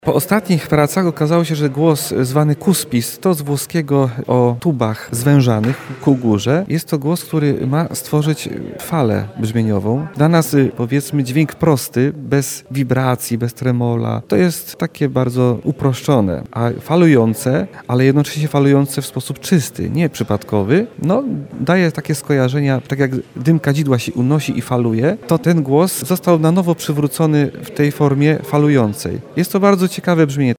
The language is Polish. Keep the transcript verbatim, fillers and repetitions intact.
Po ostatnich pracach okazało się, że głos zwany cuspis to z włoskiego o tubach zwężanych ku górze. Jest to głos, który ma stworzyć falę brzmieniową. Dla nas, powiedzmy, dźwięk prosty, bez wibracji, bez tremola, to jest takie bardzo uproszczone. A falujące, ale jednocześnie falujące w sposób czysty, nie przypadkowy, no daje takie skojarzenia, tak jak dym kadzidła się unosi i faluje, to ten głos został na nowo przywrócony w tej formie falującej. Jest to bardzo ciekawe brzmienie.